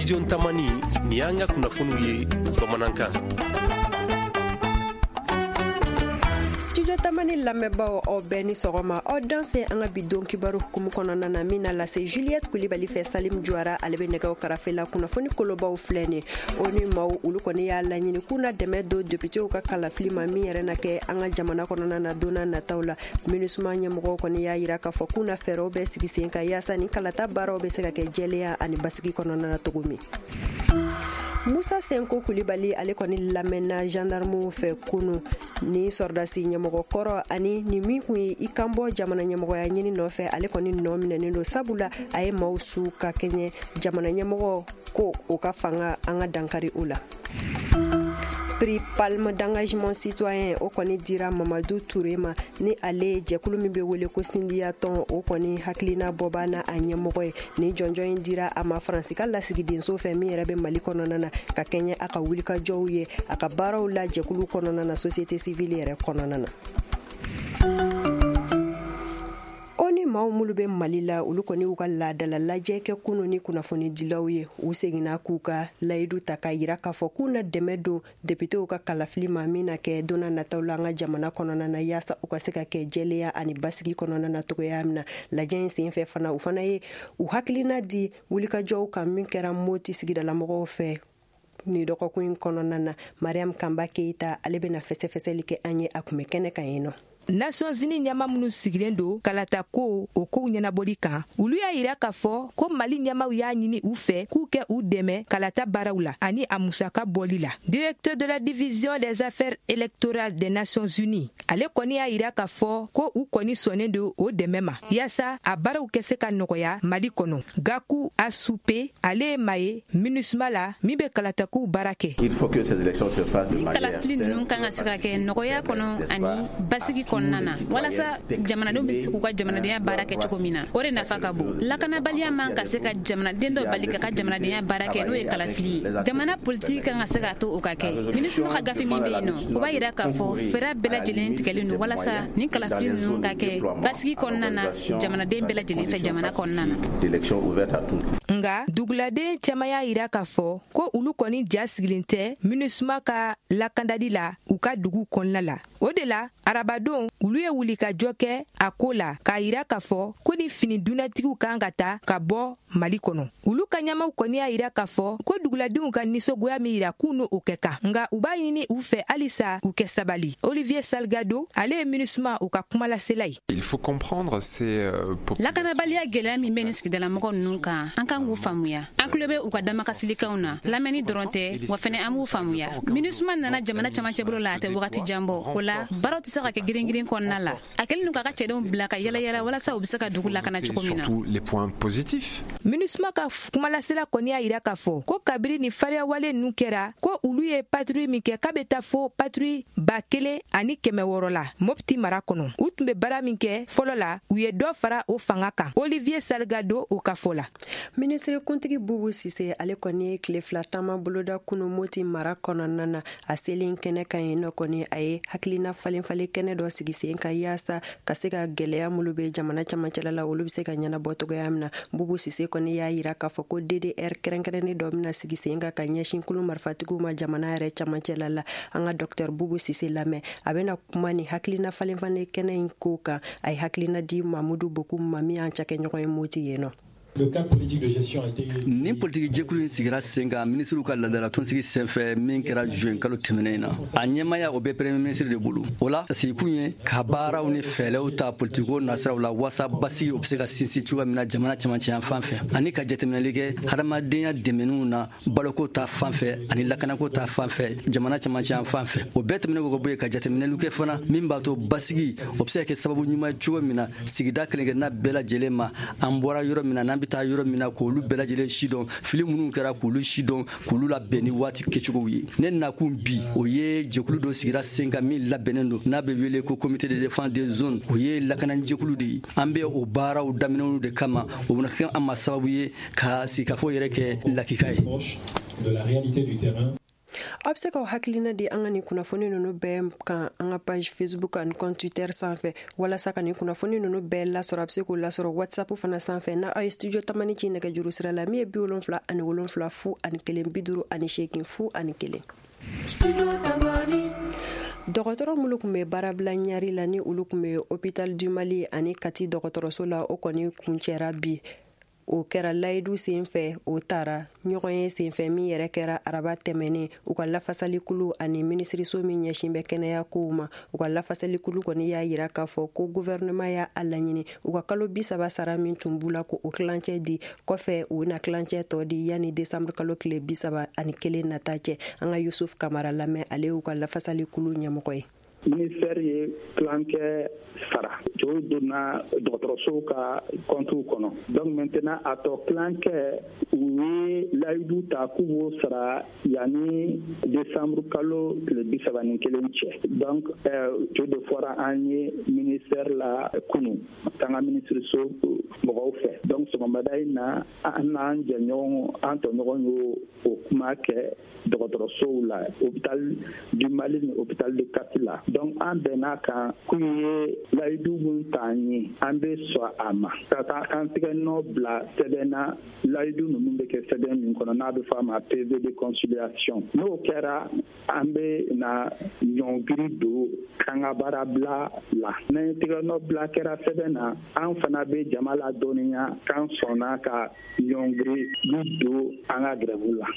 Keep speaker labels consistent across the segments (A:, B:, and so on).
A: Studio Tamani ni y'an ka kunnafoniw ye bamanankan.
B: Studio Tamani lamɛnbaaw aw bɛɛ ni sɔgɔma aw danse an ka bi don kibaru hukumu kɔnɔna na min na lase Juliette Kulibali fɛ Salim Juara ale bɛ nɛgɛw karafe la kunnafoni kolobaw filɛ ni o ni maaw olu kɔni y'a laɲini k'u na dɛmɛ don députéw ka kalafili ma min yɛrɛ na kɛ an ka jamana kɔnɔna na donna nataw la MINUSMA ɲɛmɔgɔw kɔni y'a yira k'a fɔ k'u na fɛɛrɛw bɛ sigi sen kan yaasa ni kalata baaraw bɛ se ka kɛ jɛlenya ani basigi kɔnɔna na cogo min. Musa Senko Kulibali ale kɔni lamɛnna gendarmew fɛ kunu ni sɔrdasi ɲɛmɔgɔ kɔrɔ ani ni min kun ye i kan bɔ jamana ɲɛmɔgɔya ɲini nɔfɛ ale kɔni nɔ minɛnen don sabula a ye maaw su ka kɛɲɛ jamana ɲɛmɔgɔ ko o ka fanga an ka dankari o la. Prix Palme d'engagement citoyen o kɔni dira Mamadou Touré ma ni ale jɛkulu min bɛ wele ko Sindiya tɔn o kɔni hakilina bɔba na a ɲɛmɔgɔ ye ni jɔnjɔn in dira a ma Faransi ka lasigidenso fɛ min yɛrɛ bɛ Mali kɔnɔna na ka kɛɲɛ a ka wulikajɔw ye a ka baaraw la jɛkulu kɔnɔna na société civile yɛrɛ kɔnɔna na. Maaw mulu bɛ Mali la olu kɔni u ka laadala lajɛ kɛ kunu ni kunnafoni dilaw ye u seginna k'u ka layidu ta ka yira k'a fɔ k'u na dɛmɛ don députéw ka kalafili ma min na kɛ donna nataw la an ka jamana kɔnɔna na yaasa u ka se ka kɛ jɛlenya ani basigi kɔnɔna na cogoya min na lajɛ in senfɛ fana u fana ye u hakilina di wulikajɔw kan min kɛra Moti sigidalamɔgɔw fɛ ni dɔgɔkun in kɔnɔna na. Mariam Kamba Keita ale bɛna fɛsɛfɛsɛli kɛ an ye a kun bɛ kɛnɛ kan yen nɔ.
C: Nations Unies ɲɛma minnu sigilen don kalata ko o kow ɲɛnabɔli kan olu y'a yira k'a fɔ ko Mali ɲɛmaw y'a ɲini u fɛ k'u kɛ u dɛmɛ kalata baaraw la ani a musaka bɔli la. Directeur de la division des affaires électorales des Nations Unies ale kɔni y'a yira k'a fɔ ko u kɔni sɔnnen don o dɛmɛ ma yaasa a baaraw kɛ se ka nɔgɔya Mali kɔnɔ. Gakou Asupe ale ye maa ye MINUSMA la min bɛ kalatakow baara kɛ.
D: Il faut que ces élections se fassent de manière
E: kalafili ninnu kan ka se ka kɛ nɔgɔya kɔnɔ ani basigi kɔnɔna na walasa jamanadenw bɛ se k'u ka jamanadenya baara kɛ cogo min na o de nafa ka bon. Lakanabaliya man ka se ka jamanaden dɔ bali ka jamanadenya baara kɛ n'o ye kalafili ye. Jamana politique kan ka se ka to o ka kɛ. MINUSMA ka gafe min bɛ yen nɔ o b'a yira k'a fɔ fɛɛrɛ bɛɛ lajɛlen tigɛlen don walasa ni kalafili ninnu ka kɛ basigi kɔnɔna na jamanaden bɛɛ lajɛlen fɛ jamana kɔnɔna na.
C: Nga duguladen caman y'a yira k'a fɔ ko olu kɔni ja sigilen tɛ MINUSMA ka lakandali la u ka dugu kɔnɔna la. O de la arabadon olu ye wuli ka jɔ kɛ a ko la k'a yira k'a fɔ ko ni fini dunatigiw kan ka taa ka bɔ Mali kɔnɔ. Olu ka ɲɛmaw kɔni y'a yira k'a fɔ ko duguladenw ka nisɔngoya min yira k'u n'o kɛ kan nga u b'a ɲini u fɛ halisa u kɛ sabali. Olivier Salgado ale ye MINUSMA u ka kuma lasela ye.
F: Il faut comprendre c'est
E: lakanabaliya gɛlɛya min bɛ ni sigidalamɔgɔ ninnu kan an kan k'u faamuya. An tulo bɛ u ka damakasilikanw na lamɛnni dɔrɔn tɛ wa fɛnɛ an b'u faamuya. MINUSMA nana jamana camancɛ bolo la a tɛ wagati jan bɔ o la baaraw tɛ se ka kɛ girin-girin kɔnɔna la. A kɛlen don k'a ka cɛdenw bila ka yala walasa u bɛ se ka dugu lakana cogo min na.
F: Surtout les points positifs.
C: MINUSMA ka kumalasela kɔni y'a yira k'a fɔ ko kabiri ni fariya wale ninnu kɛra ko olu ye patrouille min kɛ k'a bɛ taa fo patrouille 1600 la Mopti mara kɔnɔ. U tun bɛ baara min kɛ fɔlɔ la u ye dɔ fara o fanga kan. Olivier Salgado o ka fɔ la.
B: Ministre kuntigi Bubu Sise ale kɔni ye tile fila taama boloda kunu Moti mara kɔnɔna na a selen kɛnɛ kan yen nɔ kɔni a ye hakilina falen-falen kɛnɛ dɔ sigi sen kan yaasa ka se ka gɛlɛya minnu bɛ jamana camancɛla la olu bɛ se ka ɲɛnabɔ cogoya min na. Bubu Sise kɔni y'a yira k'a fɔ ko DDR kɛrɛnkɛrɛnnen dɔ bɛna sigi sen kan ka ɲɛsin kulu marifatigiw ma jamana yɛrɛ camancɛla la. An ka Dr Bubu Sise lamɛn a bɛna kuma ni hakilina falen-falen kɛnɛ in ko kan a ye hakilina di Mamudu Bokum ma min y'an cakɛɲɔgɔn ye Moti yen nɔ.
G: Le cadre politique de gestion a été...
H: Ni politique jɛkulu in sigira sen kan ministre ka ladala tɔnsigi senfɛ min kɛra juin kalo tɛmɛnen na a ɲɛmaya o bɛ premier ministre de bolo o la a sigikun ye ka baaraw ni fɛɛlɛw ta politiko nasiraw la wasa basigi o bɛ se ka sinsin cogoya min na jamana camancɛya fan fɛ ani ka jateminɛli kɛ hadamadenya dɛmɛniw na baloko ta fan fɛ ani lakanako ta fan fɛ jamana camancɛya fan fɛ o bɛɛ tɛmɛnen kɔ ka bɔ yen ka jateminɛliw kɛ fana min b'a to basigi o bɛ se ka kɛ sababu ɲuman cogo min na sigida kelenkelenna bɛɛ lajɛlen ma an bɔra yɔrɔ min na n'an bɛ taa yɔrɔ min na k'olu bɛɛ lajɛlen sidɔn fili minnu kɛra k'olu sidɔn k'olu labɛn ni waati kɛcogow ye ne nakun bi o ye jɛkulu dɔ sigira sen kan min labɛnnen don n'a bɛ wele ko comité de défense des zones o ye lakanajɛkulu de ye an bɛ o baaraw daminɛw de kama o bɛna kɛ an ma sababu ye ka sigikafɔ yɛrɛ kɛ lakika ye.
G: De la réalité du terrain.
B: a bɛ se ka hakilina di an ka nin kunnafoni ninnu bɛɛ kan an ka page Facebook ani compte Twitter sanfɛ walasa ka nin kunnafoni ninnu bɛɛ lasɔrɔ a bɛ se k'o lasɔrɔ WhatsApp fana sanfɛ na a ye studio tamani ci nɛgɛjuru sira la min ye 77 ani 7 ani 1 58 0 ani 1. dɔgɔtɔrɔ minnu tun bɛ baarabila ɲari la ni olu tun bɛ hôpital du Mali ani Kati dɔgɔtɔrɔso la o kɔni kuncɛra bi. O kɛra layidu senfɛ o taara ɲɔgɔn ye senfɛ min yɛrɛ kɛra araba tɛmɛnen u ka lafasalikulu ani minisiriso min ɲɛsin bɛ kɛnɛya kow ma u ka lafasalikulu kɔni y'a yira k'a fɔ ko gouvernement y'a laɲini u ka kalo 30 sara min tun b'u la ko o kilancɛ di kɔfɛ u na kilancɛ tɔ di yanni décembre kalo tile 31 nata cɛ an ka Yusuf Kamara lamɛn ale y'u ka lafasalikulu ɲɛmɔgɔ ye.
I: Ministère ye kilancɛ sara jo donna dɔgɔtɔrɔso ka compte kɔnɔ donc maintenant a tɔ kilancɛ u ye layidu ta k'u b'o sara yanni décembre kalo tile 31 cɛ donc jo de fɔra an ye ministère la kunu an ka ministiriso mɔgɔw fɛ donc sɔgɔmada in na an n'an jɛɲɔgɔn an tɔɲɔgɔn y'o o kuma kɛ dɔgɔtɔrɔsow la hôpital du Mali ni hôpital de Kati la donc an bɛn'a kan k'u ye layidu min t'an ye an bɛ sɔn a ma ka taa an tigɛ nɔ bila sɛbɛn na layidu ninnu bɛ kɛ sɛbɛn min kɔnɔ n'a bɛ fɔ a ma PV de conciliation n'o kɛra an bɛ na ɲɔngiri don kan ka baara bila la n'an tigɛ nɔ bila kɛra sɛbɛn na an fana bɛ jama la dɔnniya k'an sɔnna ka ɲɔngiri don an ka grève la.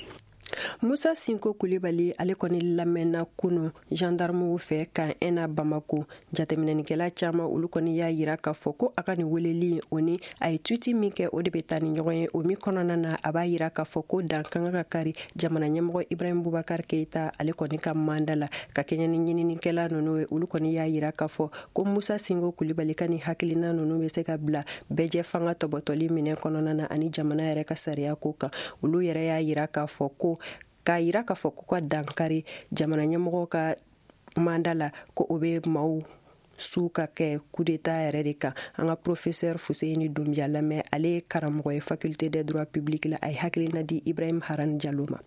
B: Musa Sinko Kulibali ale kɔni lamɛnna kunu gendarmew fɛ kan ENA Bamako jateminɛnikɛla caman olu kɔni y'a yira k'a fɔ ko a ka nin weleli o ni a ye tweet min kɛ o de bɛ taa ni ɲɔgɔn ye o min kɔnɔna na a b'a yira k'a fɔ ko dan kan ka kari jamana ɲɛmɔgɔ Ibrahim Boubacar Keita ale kɔni ka manda la ka kɛɲɛ ni ɲininikɛla ninnu ye olu kɔni y'a yira k'a fɔ ko Musa Sinko Kulibali ka ni hakilina ninnu bɛ se ka bila bɛjɛ fanga tɔbɔtɔli minɛ kɔnɔna na ani jamana yɛrɛ ka sariya ko kan olu yɛrɛ y'a yira k'a fɔ ko k'a yira k'a fɔ ko ka dankari jamana ɲɛmɔgɔ ka manda la ko o bɛ maaw su ka kɛ coup d'état yɛrɛ de kan an ka professeur Fuseni Doumbia lamɛn ale ye karamɔgɔ ye faculté des droits publics la a ye hakilina di Ibrahim Haran Diallo ma.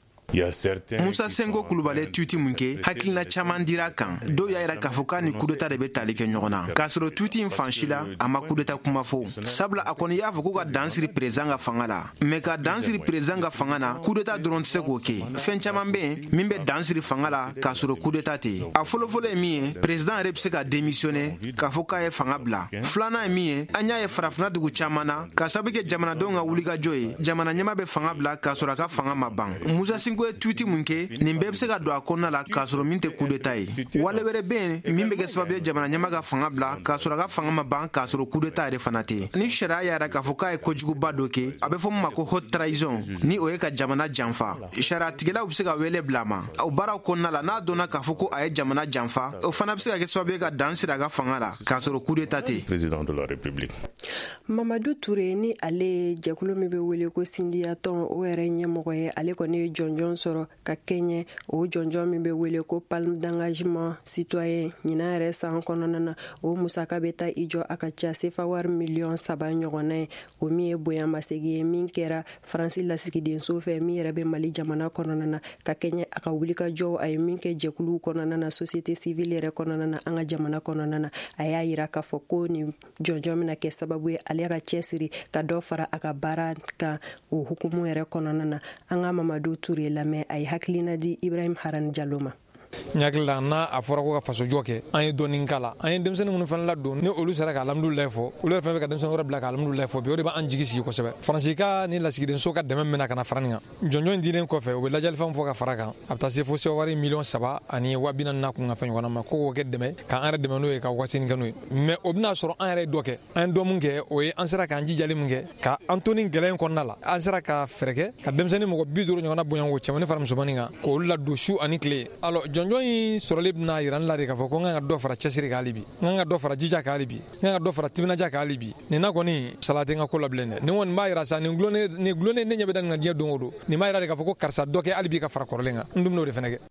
J: Musa Senko Kulubali tweeti mun kɛ hakilina caman dira kan dɔw y'a yira k'a fɔ k'a ni coup d'état de bɛ tali kɛ ɲɔgɔn na k'a sɔrɔ tweeti in fan si la a ma coup d'état kuma fɔ sabula a kɔni y'a fɔ ko ka dan siri président ka fanga la mais ka dan siri président ka fanga na coup d'état dɔrɔn tɛ se k'o kɛ fɛn caman bɛ yen min bɛ dan siri fanga la k'a sɔrɔ coup d'état tɛ a fɔlɔfɔlɔ ye min ye président yɛrɛ bɛ se ka démissionner k'a fɔ k'a ye fanga bila filanan ye min ye an y'a ye farafinna dugu caman na k'a sababu kɛ jamanadenw ka wulikajɔ ye jamana ɲɛmaa bɛ fanga bila k'a sɔrɔ a ka fanga ma ban Musa Sinko ye tweeti mun kɛ nin bɛɛ bɛ se ka don a kɔnɔna la k'a sɔrɔ min tɛ coup d'état ye wale wɛrɛ bɛ yen min bɛ kɛ sababu ye jamana ɲɛmaa ka fanga bila k'a sɔrɔ a ka fanga ma ban k'a sɔrɔ coup d'état yɛrɛ fana tɛ ni sariya y'a yira k'a fɔ k'a ye kojuguba dɔ kɛ a bɛ fɔ min ma ko haute trahison ni o ye ka jamana janfa sariyatigɛlaw bɛ se ka wele bila a ma o baaraw kɔnɔna la n'a dɔnna k'a fɔ ko a ye jamana janfa o fana bɛ se ka kɛ sababu ye ka dan siri a ka fanga la k'a sɔrɔ coup d'état tɛ.
K: Président de la République
B: Mamadou Touré ni ale jɛkulu min bɛ wele ko Sindiyatɔn o yɛrɛ ɲɛmɔgɔ ye ale kɔni ye jɔnjɔn sɔrɔ ka kɛɲɛ o jɔnjɔn min bɛ wele ko palme d'engagement citoyen ɲinan yɛrɛ san kɔnɔna na o musaka bɛ taa i jɔ a ka ca sefa wari miliyɔn 3 ɲɔgɔnna ye o min ye bonyamasegi ye min kɛra Faransi lasigidenso fɛ min yɛrɛ bɛ Mali jamana kɔnɔna na ka kɛɲɛ a ka wulikajɔw a ye min kɛ jɛkuluw kɔnɔna na société civile yɛrɛ kɔnɔna na an ka jamana kɔnɔna na a y'a yira k'a fɔ ko ni jɔnjɔn bɛna kɛ sababu ye ale ka cɛsiri ka dɔ fara a ka baara kan o hukumu yɛrɛ kɔnɔna na an ka Mamadou Touré lamɛn a ye hakilina di Ibrahim Haran Diallo ma.
L: ɲakila n'a a fɔra ko ka fasojɔ kɛ an ye dɔɔnin kala an ye denmisɛnnin minnu fana ladon ni olu sera ka alhamdulilahi fɔ olu yɛrɛ fɛn fɛn ka denmisɛnnin wɛrɛ bila ka alhamdulilahi fɔ bi o de b'an jigi sigi kosɛbɛ Faransi ka ni lasigidenso ka dɛmɛ mɛna ka na fara nin kan jɔnjɔn dilen kɔfɛ u bɛ lajɛlifɛnw fɔ ka fara kan a bɛ taa se fo sewari miliyɔn 3 ani 40,000 kun ka fɛn ɲɔgɔnna ma ko k'o kɛ dɛmɛ k'an yɛrɛ dɛmɛ n'o ye ka wagatinin kɛ n'o ye mais o bɛna sɔrɔ an yɛrɛ ye dɔ kɛ an ye dɔ mun kɛ o ye an sera k'an jijali mun kɛ ka an to nin gɛlɛya in kɔnɔna la an sera ka fɛɛrɛ kɛ ka denmisɛnnin mɔgɔ 50 ɲɔgɔnna bonya ko cɛmani fara musomanin kan k'olu ladon su ani tile alors jɔnjɔn in sɔrɔli bɛna yira n la de k'a fɔ ko n ka dɔ fara cɛsiri kan hali bi n ka dɔ fara jija kan hali bi n ka dɔ fara timinaja kan hali bi nin na kɔni sala tɛ n ka ko la bilen dɛ nin kɔni b'a yira sa nin gulonnen ne ɲɛ bɛ da nin ka diɲɛ don o don nin b'a yira de k'a fɔ ko karisa dɔ kɛ hali bi ka fara kɔrɔlen kan n dun bɛn'o de fɛnɛ kɛ.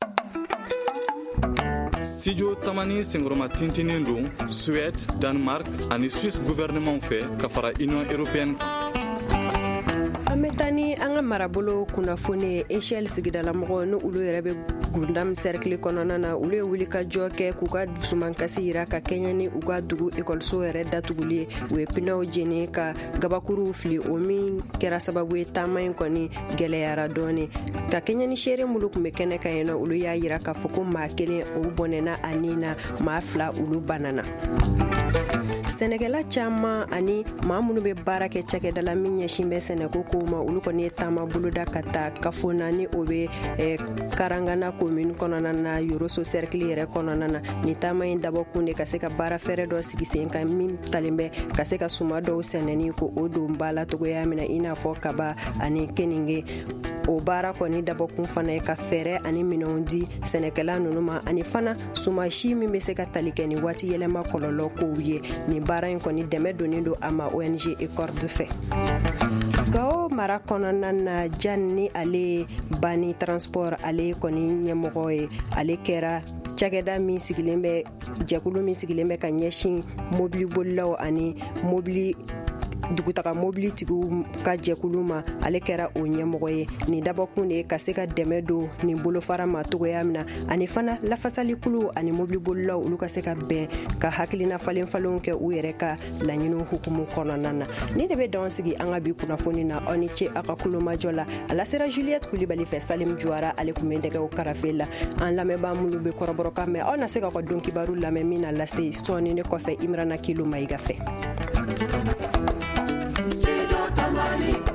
M: Studio Tamani Sengroma tintinin don Suède, Danemark ani Suisse gouvernement fɛ ka fara Union européenne kan.
B: an bɛ taa ni an ka marabolo kunnafoni echelle sigidalamɔgɔ ni olu yɛrɛ bɛ gundam cercle kɔnɔna na olu ye wuli ka jɔ kɛ k'u ka dusumankasi yira ka kɛɲɛ ni u ka dugu ekɔliso yɛrɛ datuguli ye u ye pinaw jeni ka gabakuruw fili o min kɛra sababu ye taama in kɔni gwɛlɛyara dɔɔni ka kɛɲɛ ni seere mulu kun bɛ kɛnɛ kan yen nɔ olu y'a yira k'a fɔ ko maa kelen o bɔnɛna a nin na maa 2 olu banana sɛnɛkɛla caaman ani maa minnu bɛ baara kɛ cakɛda la min ɲɛsin bɛ sɛnɛko kow ma olu kɔni ye taama boloda ka taa kafona ni o bɛ karangana komini kɔnɔna na yoroso cercle yɛrɛ kɔnɔna na ni taama in dabɔkun de ka se ka baara fɛrɛ dɔ sigi sen kan min talen bɛ ka se ka suma dɔw sɛnɛni ko o don ba la togoya mina i n'a fɔ kaba ani keninge o baara kɔni dabɔkun fana ye ka fɛrɛ ani minɛnw di sɛnɛkɛla nunu ma ani fana suma si min bɛ se ka tali kɛ ni waati yɛlɛma kɔlɔlɔ kow ye ni baara in kɔni dɛmɛ donnen don a ma ONG ECORD fɛ. Gao mara kɔnɔna na Jan ni ale bani transport ale kɔni ɲɛmɔgɔ ye ale kɛra cakɛda min sigilen bɛ jɛkulu min sigilen bɛ ka ɲɛsin mobili bolilaw ani dugutaga mobilitigiw ka jɛkulu ma ale kɛra o ɲɛmɔgɔ ye ni dabɔkun de ye ka se ka dɛmɛ don nin bolofara ma togoya min na ani fana lafasalikulu ani mobili bolilaw olu ka se ka bɛn ka hakilina falen-falenw kɛ u yɛrɛ ka laɲiniw hukumu kɔnɔna na ni de bɛ dɔn sigi an ka bi kunnafoni na aw ni ce a ka kulomajɔ la a lasera Juliette Kulibali fɛ Salim Juara ale kun bɛ dɛgɛw karafe la an lamɛnbaa minnu bɛ kɔrɔbɔrɔkan mɛn aw na se ka don kibaru lamɛn min na lase sɔɔni ne kɔfɛ Imrana Kilo Mayiga fɛ. Tamani